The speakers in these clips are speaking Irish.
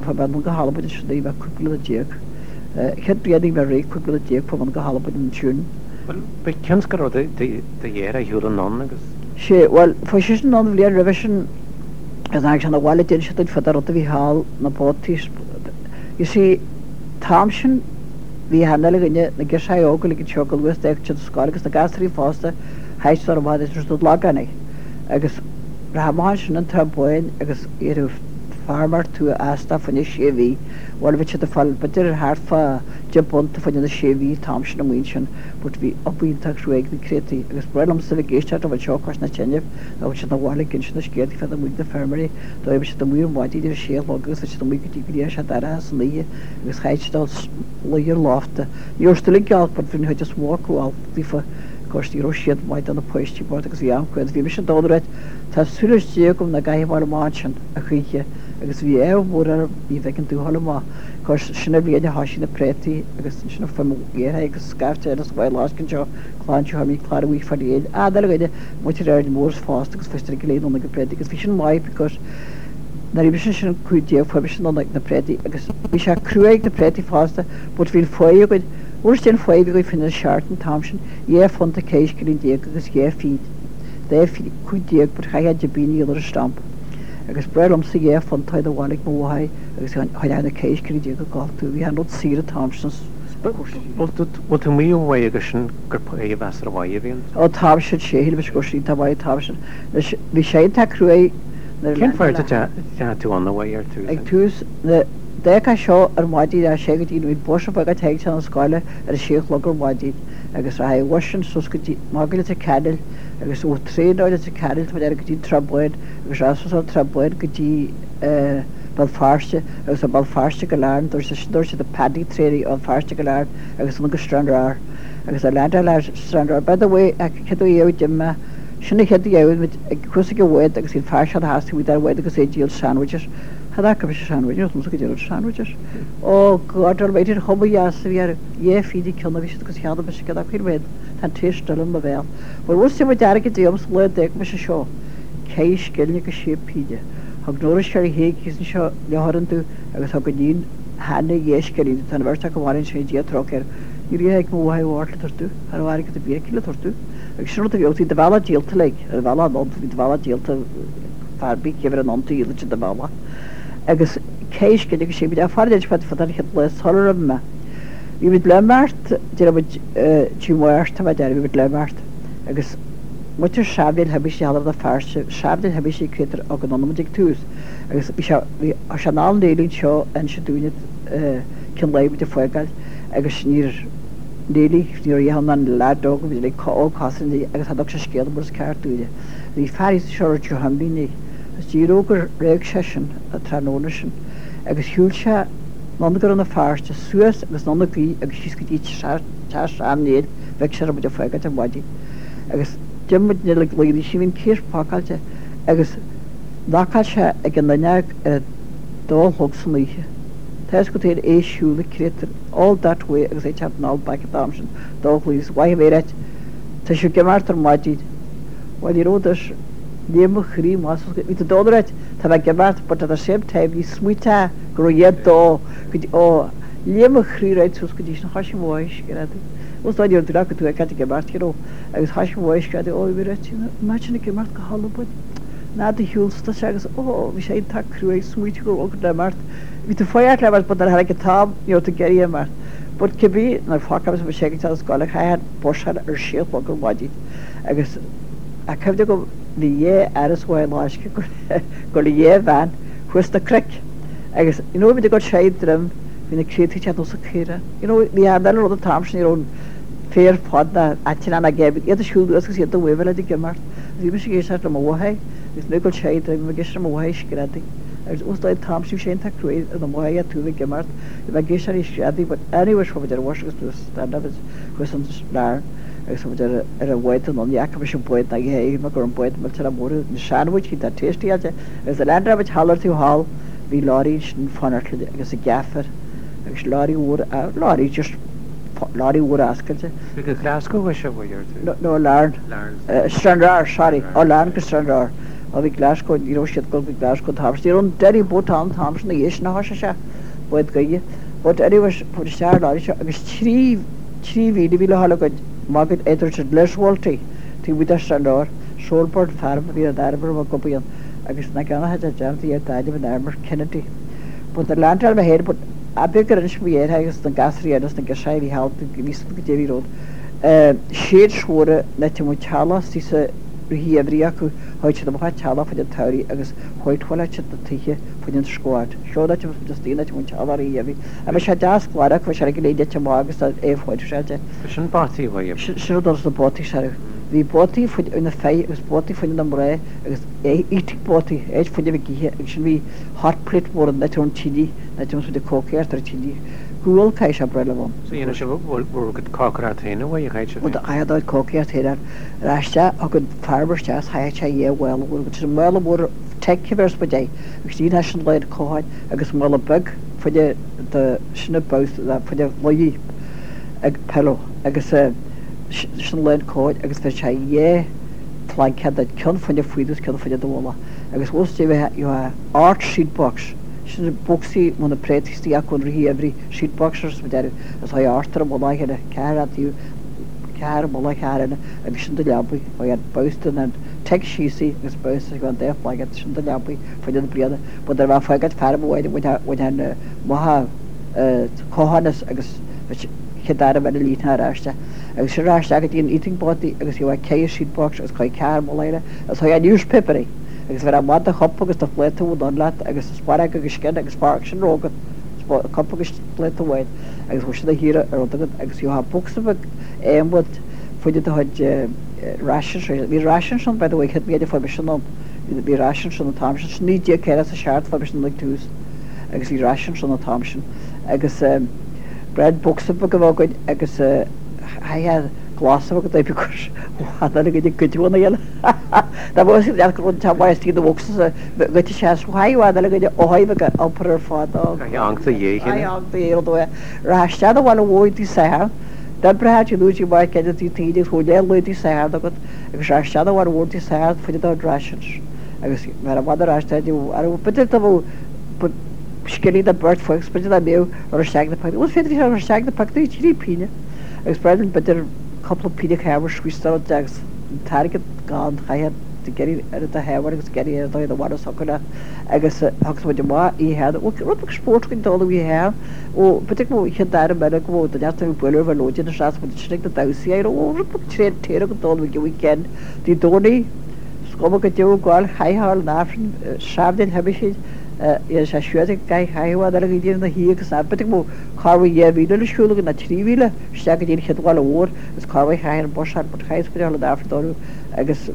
ben go halbud is dé bh cúpla a déag. Het réading mar ré cúpla a déag fan go halbud an tún. Well, be kenscar de dhéir a hiúil an non agus. sé well fo sé an an bblion revision as ag an bhile dé se fedar a bhí hall na bótís. You see, Thompson hí hanile gonne na gur sé óga lig teogal west ag te ságus na gasí fásta heist ar bhd is ú laganna agus raháin sin an tabbuin agus idir farmar tú asta fanne séví wal vi a fall betir harfa jepont fanne na séví Thompson am sin bud vi opintagruig na kreti agus bram se géist a chokars na tjennef a na wall kin na ske fe mu de fermery do se mu mati idir sé logus se mu digri se dar as lie agus heitstal loier lofte Jostelik gal bud fin het walk die fa kosti roiad mait an a poisttí bord agus bhí amcuid, bhí mis an dóráid tá suúirtí gom na gaiimhar máin a chuiche agus bhí mór í bheith an dúhala má cos sinna bhíine háisi na préti agus sinna famíhe agus scarte as bhil láscin seo chláintú mí chláirhí faríil aige mutir ar mór fást agus festar goléon na go préti agus bhí sin mai because na ri sin cuiidéh fu sin na préti agus bhí se cruúig na préti fásta, bud hín foií goid Ústin foiimh go fin Sharton Thompson é fanta céis goín déag agus é fíd. Dé chuidéag bud chaad de bíí idir stamp. agus brelum sa é fantaid a bháinnig móhaid agus haanna céis goí déag go gáú, hí an sire Thompsons. Wat tú mí bhha agus sin gur é bheas a bhaid bhíon? Ó tá sé séhil be go sí tabhaid Thompson. Bhí sé tá crué Cén fuirte tú an bhhair tú? Ag túús Décha seo ar maidí a sé gotí nuid bosa bag a teig an sáile ar a séoch logur maidí agus ra wasin sus gotí mágil a cadil agus ó tréáid a cadil ar gotí trabuid agus as trabuid gotí balfáste agus a balfáste go learn dúir se a padí tréí an fáste go learn agus an go strandrar agus a land le strandrar. By the way cheú éh dimme sinna cheú éh mit chusa go bhid agus í fá a hasú ar bhid agus é díal sandwiches. Hadaka sandwiches, musa go déir sandwiches. Ó godal beidir hobbyas vi é fidi kna vi gus heada be go chuid tan téistelum a bhéil. Bhil bhú sem deige déams le de me se seo céis gilne go sé pide. Thg nóir se héis seo lehanú agus ha go nín hena héisgelí tan bhirrta go bhhain sé dé troir. Í ag mhaáirla tartú ar bhhair go a bíile tartú. Ag sin a bhí de bhela díalta le a bhela an hí bhela díalta farbí cehar an antaí ile de bhela. Agus céis go sé bid a fardéid fe fadar het le thoir me. Bhí bid lemart tímhairta bh deir bid lemart agus mutir sebil hebí sé hall a ferse, sebil hebí sé crétar a an anmudig túús agus se ná délín seo an se dúine cin leib de foiáil agus nír déli níor ihan an ledó bhí le cá casanní agus hadach se scéal bur ceartúide. Bhí ferrí seir tú hambínig. Dírógur réag sesin a trónesin agus hiúil se nágur an na fearste suas agus náí agus si gotí amnéad bheith se bud a foiige an bhaidí. agus dimid le leí si hín céirpáilte agus dáá se ag an naneag ar dóthg san líe. Tás go téad éisiúla crétar all that way agus é teap ná ba Thompson dólíos wa bhéit Tá siú gemartar maidíd bhil íródas lémo chrí más ví dóráid tá bheith gebart, bud a sé taobh hí smuoite go héad dó ó lémo chríráid sus go dtí na hasisi mháis ge. Úsáidir dra tú a cai gebart ró agus hasisi mháis ga ó bhítína meisina gemart go hallbud. ná a hiúlsta se agus ó bhí sé tá cruúéis smuoite go ó de mart. Bhí tú foiart le bud ar a tá jo a geí mar. Bud cibí na fácam b sé gála chaad borsa ar siad gur bhaidí agus a cebde go dhé arashil láisce go le dhé bhein chusta cric agus inóid go sédrim hí narétí te sa chéire. Ní an ru a Thompson ón fér fád na atína gebid iad asúlú agus iad do bhfuile de gemart. Bhí me sé géisi le mhaid, gus nu go sédrim me gis mhaid gradi. agus úsáid Thompson sé tá cruid a mhaid a túla gemart i bheith géisi í sreadí, but anywis fo ar was agus stand chus an leir. agus ar a bhhaid an jacha sem buid na hé me gur an buid me a mór na seanhid hí a téistíilte, agus a lerabid hallar tú hall hí láí sin fanartla agus a gafar agus láí láí just láí úr ascailte. Glasgow se bhir nó lán strandrár, sorry, ó lán go strandrár. a bhí Glasgow í siad go bhí Glasgow Thomas í an deí botán Thomas na dhéis na háise se buid gaige bud erí was fu sear lá agus trí ví bhí le hála go mágad éidir se leisholtaí tí bhí an láir Solbord farm bhí a darbar a gopaíon agus na gan het deartaí ar taidir an armar Kennedy. Bud ar landal me héir bud abegur is bhí agus na gasríadas na gasáirí halt ví go déí ród. Séad suúre na te mu teala tí sa hí abrí acu háid se amá teala fa an tairí agus háidhile si na tuiche fuin scóid. Seo just tína mu tealaí a bhí. A me se deasláach chu se go léide te mágus a éhhaid seide. Sin batí bhaim. Siú na botí se. Bhí botí fuid ina fé agus botí fuin am ré agus ítí botí éid fuide bh gíthe agus sin bhí hartplit mór an netún tídí na tu de cócéart ar tídí. Gúil cai se breile bhm. So dhéana se bhfuil go cácar taine bhil chaite. Bud a adáid cócéart héidir ráiste a go farbarste haid se dhé bhil bhfuil go sin mla mór teice ba dé agus tí sin leid cóáid agus mla bug fuide de sinna bos fuide loí ag pelo agus sin lein cóid agus fer se dhé tlain cead cin fuide fuidas cin fuide dóla agus bhí bheith art sheetbox sin boxí mna prétistí a chun hí every sheetboxers me deir as ha artar am bhhéine ceú cear mla cheanna agus sin de lebaí ó ad bostan an te síí agus bos go an déhlaigad sin de lebaí fuide an briada, bud ar bh foiigad ferbhide bud an mtha cóhannas agus chedára bena lítna ráiste. Agus sé ráiste agad íon eating botí agus bh cé sheetbox agus chuid cear mléile as ha newspaperí. Agus bheit má a chop agus a fléú don leat agus spar agus cin agus park sin rógad cop agus léhhaid agus chu sin a híre ar agus ha bosa émbud fuide chuid ration hí ration sin be bh het méidir fá sin bhí ration sin na Thomson ní dí céir a seart fá sin le túús agus hí ration sin na Thomson agus bread bosa go bhgaid agus glas go éipi chus go goúna dhéile. Tá bh chun táhaistí do bhsa goiti sé haáile go óhaimh opar fád angta édó ráistead bhil bhidí sé dat breid lútí ba ce tíide chuúlé leidí sé agat agus ráistead bhar bhirtí sé fuidir dá drations agus mar a bhd ráisteidú ar bitir bh scirí a bird foigus pe a méh ar seag na pe féidir ar seag na pactaí tíí píine agus bredan bitir couple píide hewer svístal degus target gan chaiad de geri ar a hewer agus geri ar a war sokna agus hagus má í head ru sport gin dol vi he ó betik mo he dar me go de net buler ver lo na stra sinnig de daí ar ó tre te go dol vi weekend die doni sko go jo gáil haihall náfrin sádin heb sé sé siúdig gai haá a dí na hígus a betik mo carfu é víle siúla na trívíle se dín cheadháil ór gus carfu chair an bosar bud chais go le dafardorú agus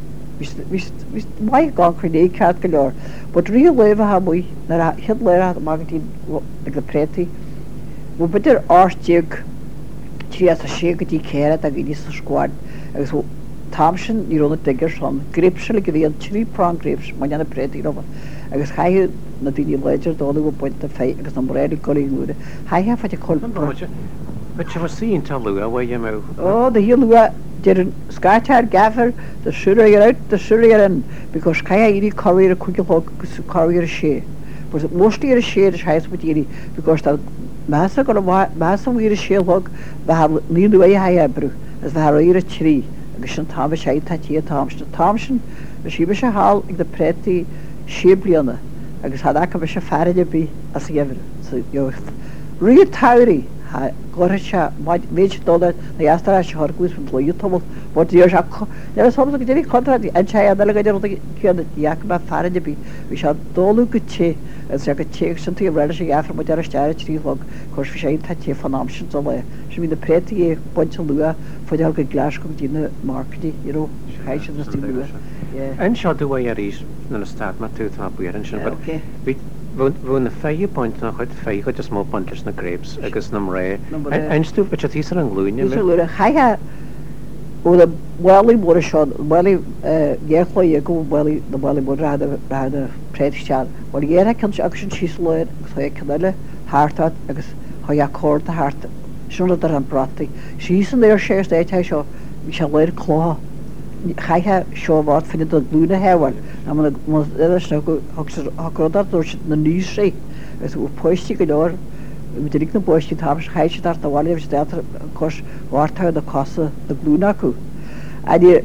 mai gan chuné cead go leor, bud rí leh ha mu na head le magtí ag le préti bu bidir átíag trí a sé gotí céad a gí sa squad agus Thomson ní ronna digur son gripse le go bhí an trí prán grips mai anna préti ro agus chaú na dtíí leidir dóla go buint a fé agus an réidir goíúide. Haithe feitte colpa. se mar síon tal lu a bhha mé. Ó de hí lua dé an skyteir gafar de suúir out de suúir an because cai irí choíir a chuigeá choíir a sé. Bus mostí ar a sé is heis mutíí because measa go measa ír a sélog níú é haebru as bheit ír a trí agus sin tá sé tatí a Thomson. Thomson be si be se hall ag de préti séblianna agus had acha be se feride bí as gehir ri tairí go se méid dólar na jastar se hargus van lo tomol bot som go déri contratí an se adala go feride bí vi se dóú go té se go té sin tí re sé gafar mo ar steir trílog chus fi sé tatí fanám sin so le sem mí de préti é pointse lua foiil go glas gom dína marketí he na tí lua. Ein seo dú a rís na stad mar tú tá buar an sin bhú na féige point nach chuid fé chuid a smó pointers na grapes agus na ré einstú be tí an glúine chaithe ó a bhí mór seo bhí ggéchló go bhí na bhí mór a préistead bhil dhéana can se agus sin síos leid agus chu canile háart agus chu cóir a háart siúla ar an brataí. Sí san éir sé éthe seo bhí se léir chlá chaiche seohát fin do glúna hehail na hagrodar na níos sé gus bh poistí go leir rí na poistí tá chaise tar a bháile sé teatar cos gháirtá a casa do glúna acu. A ní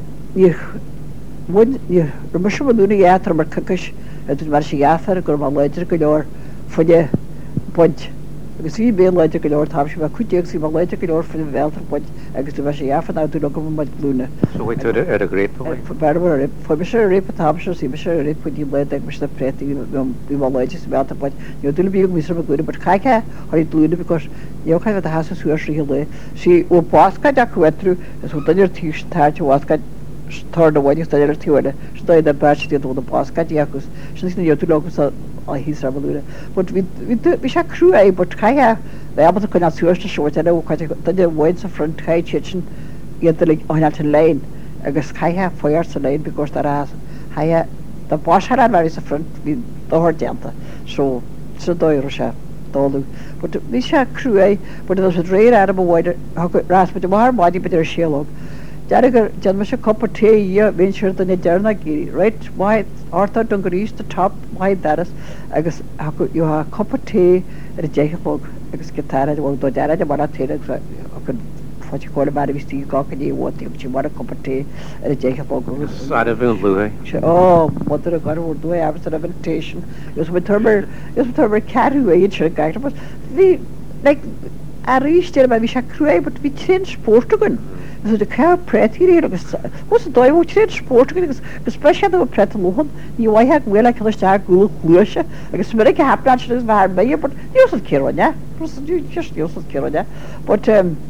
mu se dúna étar mar cucas mar sé gaafar gur má leidir go leir fuide point. Agus í bé leidir go leir tá sé bh chuideag sí má leidir go leir fuide bhheltar point agus tú bheit sé gaafan á dú go mar glúna. So bhaid tú ar a gréip? Fu me sé répa tábse sí me sé ré chuidí leid ag me na préti bhí má leidir sa bhheltar point. Ní dúla bíag mí a glúna, bar caiice choí glúna because neochaid a hasasa suúir sí le. Sí ó báscaid a chuetrú is chu daidir tíos táirte bháscaid tar bhaine staidir tíile, stoid a beirtí dó na báscaid agus sin na tú legus a hís rabalúna. Bhí se cruú é, bud caiiche bheith chun suúirsta seirteile bhid bhhaid sa front chaid sin iad áinealta lein agus caiiche foiar sa lein because ar haie de báisar an mar sa front hí dóthir deanta so dóir se dóú. Bud bhí se cruú é, bud sé réir ar bhhaide rás bud mar maidí beidir sílog. Degur dean me se coppa té vín siir na dearna géí, right? Mai átar don goríéis de top mai daras agus ha coppa té ar a déichefog agus gitarra bhil do dead a mar té fáileáile mar ví tí ga í bhtíim si mar a coppa té ar a déichefog. Sa a bhún luúhe? Mu a garú dú a representation. Is tuber carú éiad se gaiir, hí a ríiste me bhí se crué, bud hí trin sportgan. Dus de ce pretí agus was dóimh sé sport agus spe a pret lohan, ní bhaithe bhfuil chuiste gúla chluise agus mé a hapla agus bhar mé, bud níos ceine just níos ceine, but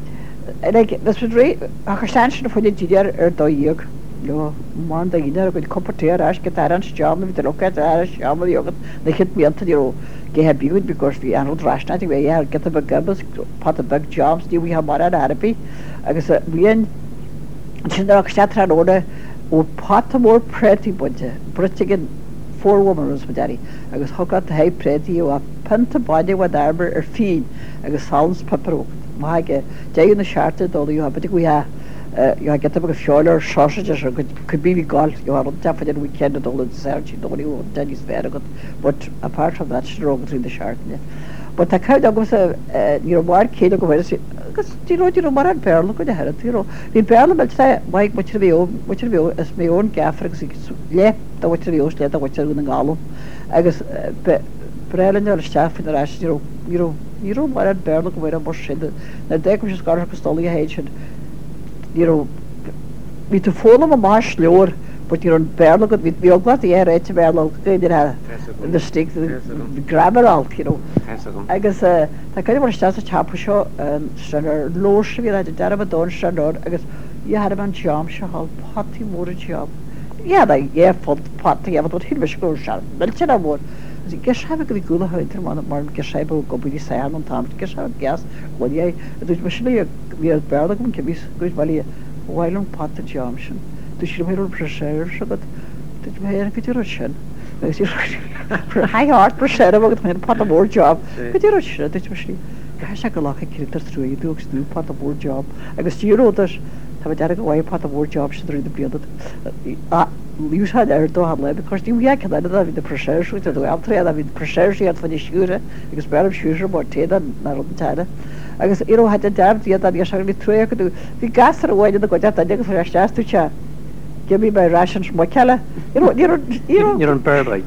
ré a chustein sin foiide díar ar dóíag má da idir a goil comportéir as get an seanna ví locaid a seanna jogad na chit mianta díró ge heb bíúid because hí an drasna bh get a gabas pat a bag jobs ní bhí ha mar an Arabi agus bhíon sin steróda ó pat mór pretí bunte britigin fórwomanús medéí agus thugad a héh pretí ó a penta baide wa darbar ar fin agus salms pepperó maige dé na searte dóí ha bit go you get a fjoler sausages or could be golf you are on top of the weekend at all in Sergi nobody won't tell you very good but apart from that strong through the shark but the crowd was war kid go because you mar perl go her the perl but say Mike which is my own gaffer le the which the le the which in galo agus brelin staff in the rest you mar perl go a bush na de go scar stoli haid ví tú fólam a más leor, but you're on berla go ví bioglad í éit a berla gaidir ha the stick grabber all, agus tá caidir mar sta a chapa seo stranar lóir ví a dar a don stranar agus í had an jam se hall patí mór a job. É fod patí a dot hí go se bil a mór. Ge se go bhí gúla haintar man mar ge sé go buí sé an tam ge se gas chu é dús me sinna bhí berla gom ce bhís gois bailí bhhailm pat a jamsin. Tú si mé preséir se go mé go sin. Haart preséir agad mé pat a mór job. Go se me sí. Ge se go lecha ciritar trúí dúgus nú pat a mór job agus tírótas tá de go bhhaid pat a mór job sin rúd a bead. Líúsá dó le, because tí bhé a hí de preséirú a do altré a hí preséirú fan siúre agus bem siúre mar téad na ruteide. agus í hat a debí a se lí tre go hí gasar a bhhaide a go agus fer steú se. Gibí bei rations mo ceile an bearbaid.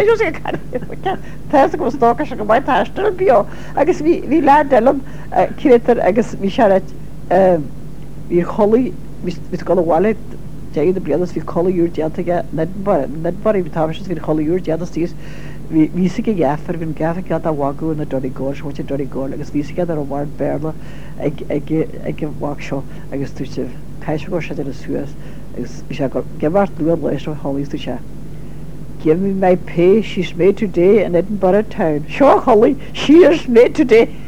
Te go tócha se go mai taistal bio agus hí le delam citar agus hí se hí cholí ví go bhhaile de bliadas hí choúr deantaige nedbar tá hí choúr deadas tíos ví go gefar hín gafa a wagu na doí ggóir se doí ggóir agus ví ar a bhhar berla ag bha seo agus tú sih caiise go se a suas agus gebhar luúad leis holís tú se. Give me my pay, she's made today in Edinburgh town. Sure, Holly, she is made today.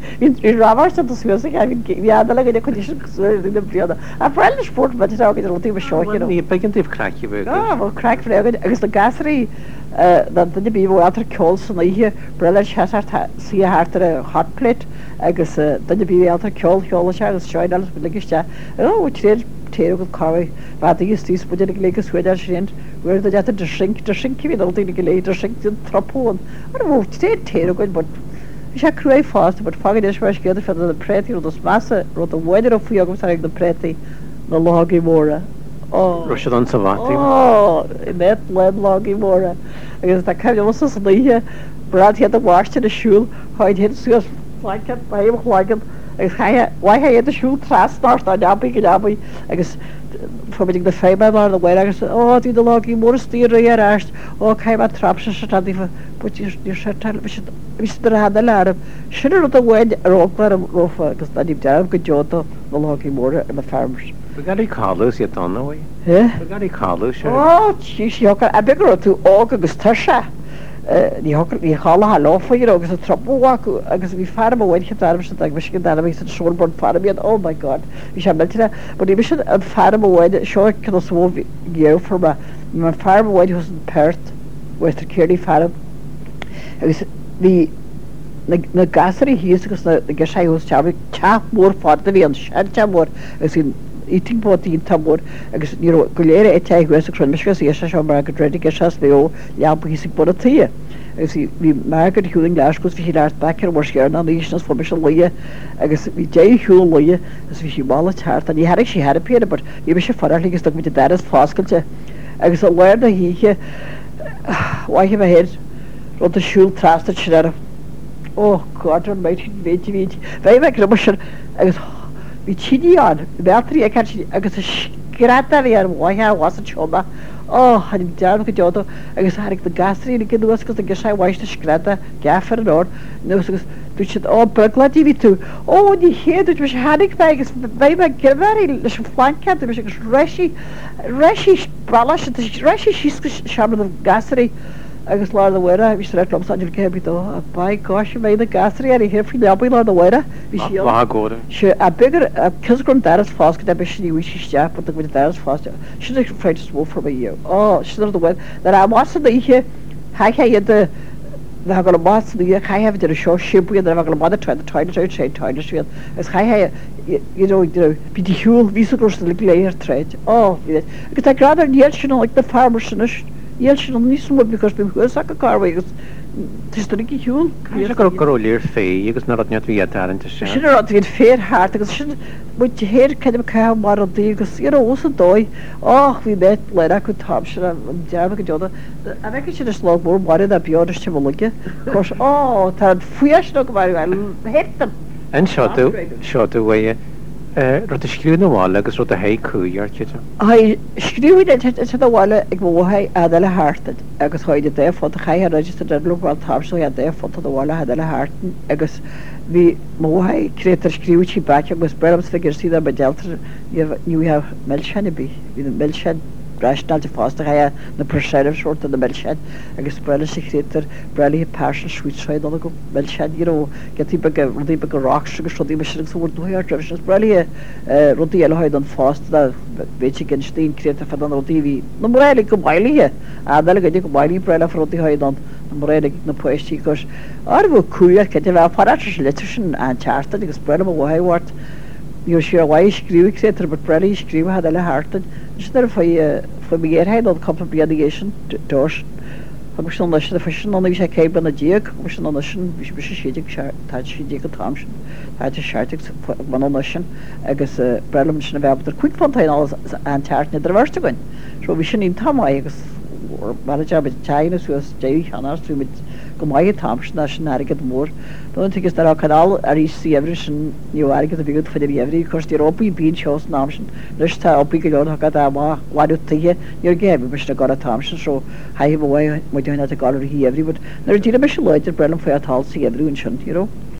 in Roberts at the music, I mean, the other like a condition in the Brianna. A friendly sport, but it's all getting a little bit short, you know. You begin to crack you. Oh, well, crack for it. Because the gassery, that the people after calls and I hear Brother Chester see a heart a hot plate. I guess the people after call, Charles Joy, Dallas, but like a oh, which did terrible carry, but the used to put it like a sweater shrink, where the jet to shrink, you don't think later shrink the tropon. I don't know, it's terrible, but. Ik cry fast, but fagin is waar schede van de pretty of the massa, rot the weather of you go the pretty, the loggy mora. Oh, Russia on Savati. Oh, in that lead loggy mora. I guess that kind of was so here. Brad had the wash to the shoe, how it hit so like it, by him like it. Why had the shoe trust start on jumping it up? I guess from the fiber bar the way I guess oh the loggy mora steer here asked, oh came at traps and but you should tell we should have the lad. Should have the wed rope because that deep down could Joto, the loggy mortar and the farmers. We got to call Lucy at on the way. Yeah? We got to call Lucy. Oh, she's yoker. I bigger to August Tasha. The hocker, the holla hello for you know, because a trouble walk, because we farm away hit that was like Michigan Dynamics and shortboard farm yet. Oh my god, we should mention that. But we should farm away, short kind of small year from a farm away who's in Perth, West Kearney farm. It was the gassery he used because the Geshay was chap more for the and shed more as in eating protein tabor because you know Gulera a take was from Michigan yes I market ready Geshas Leo Yabisi Boratia as the market Huling Lash goes for last back and was here on the nations for Michelle Loya I guess we J Hul Loya as we wallet heart and she had a period but you wish for I think it's with that as fast I guess I learned that he why have a head rot the shul trasted shredder. Oh God, almighty, veggie. Very much rubbish. I was we chidi on. Battery I catch I guess a scratter and why I wasn't shoulder. Oh, I didn't down with Joto. I guess I had the gas in the kid was because I guess I watched the scratter, gaffer and all. No, which should all burglar TV too. Oh, the head which was haddock bag is very flank cat, which was rashy, bralash, rashy, she's sharp of gassery. I guess Lord the weather, we should have clubs on your capital. By gosh, you made the gassery out of here for the Abbey Lord the weather. She a bigger Kilsgrim that is fast, that she wishes jap, but the with that is fast. She's afraid to swallow for a year. Oh, she's not the weather that I watched the here. Hi, the have got a boss the I have to show ship with them. I'm going to try the toilet outside toilet as high you know be the whole visa across the little layer trade. Oh, because I'd rather yet you know like the farmers and Yelchin on this one because we were a car way. It's the Ricky Huel. You got a girl fee, you was not be a talent to share. Should not get fair heart because should but your hair kind of cow model because you know also doy. Oh, we met like I could top should have jam each other. I think it should have slog more body that beyond the look of course, oh, that fish look about I hate them. And shot away. Rot a screw the wall agus rot a haiku yarkit. I screw it to the wall ik wil hij adele harten. Agus hij de daar voor de hij registered dat loop wel top so ja daar voor de wall adele harten. Agus wie mo hij kreeg er screwtje back agus perhaps figure see that but delta you have Melchaneby with Melchan rational to foster hij the percent short of the Melchan. Agus perhaps zich kreeg Bradley passion switch side on the Melchan you know get die big rocks so die machines so wordt heel traditions Bradley roti yellow hij dan fast dat weet je kan steen kreeg van dan roti no more like Bailey adele get ik Bailey Bradley roti hij dan Moredig na poestie because arvo kuya kete va paratrish letuschen and charted because Bradley why what you sure why screw etc but Bradley screw had alle harten is there for begeerheid on comprehension doors I'm still not the fashion on the cable and the jig was on the ocean which was shading touch jig Thompson had to shart one on ocean I guess Bradley should have the quick fontaine all and chart the reverse to win so we should in time I guess manager with China was Jay Hannah to with Gomaya Thompson national get more don't think is that our canal I see everything you are get a big for the every course the European being shows Thompson this time big on Hakata what do you your game we should got a Thompson so I have a way we doing at the gallery every but there did a mission later Brennan for a tall see everyone shouldn't you know